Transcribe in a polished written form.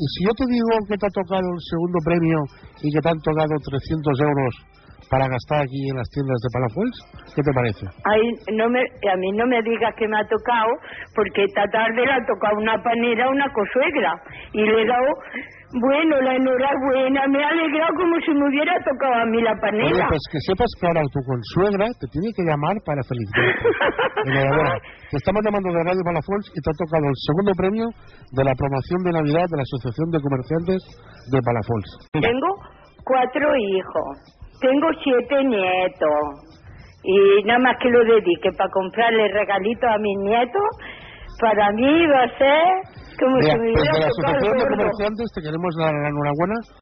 y si yo te digo que te ha tocado el segundo premio y que te han tocado 300 euros para gastar aquí en las tiendas de Palafolls, ¿qué te parece? Ay, a mí no me digas que me ha tocado, porque esta tarde le ha tocado una panera a una cosuegra y le he dado, bueno, la enhorabuena, me ha alegrado como si me hubiera tocado a mí la panera. Oye, pues que sepas que ahora tu consuegra te tiene que llamar para felicitarte. Enhorabuena. Te estamos llamando de Radio Palafolls y te ha tocado el segundo premio de la promoción de Navidad de la Asociación de Comerciantes de Palafolls. Tengo 4 hijos. Tengo 7 nietos y nada más que lo dedique para comprarle regalitos a mis nietos, para mí va a ser como si me hubiera pues de la tocado Asociación el de gordo. Comerciantes te queremos dar la enhorabuena